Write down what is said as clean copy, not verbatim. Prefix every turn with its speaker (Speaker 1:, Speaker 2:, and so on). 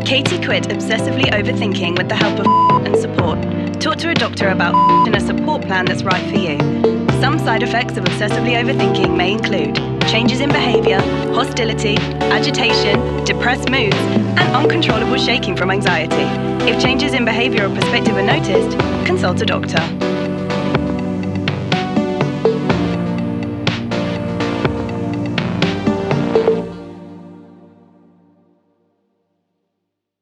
Speaker 1: Katie quit obsessively overthinking with the help of and support. Talk to a doctor about and a support plan that's right for you. Some side effects of obsessively overthinking may include changes in behavior, hostility, agitation, depressed moods, and uncontrollable shaking from anxiety. If changes in behavior or perspective are noticed, consult a doctor.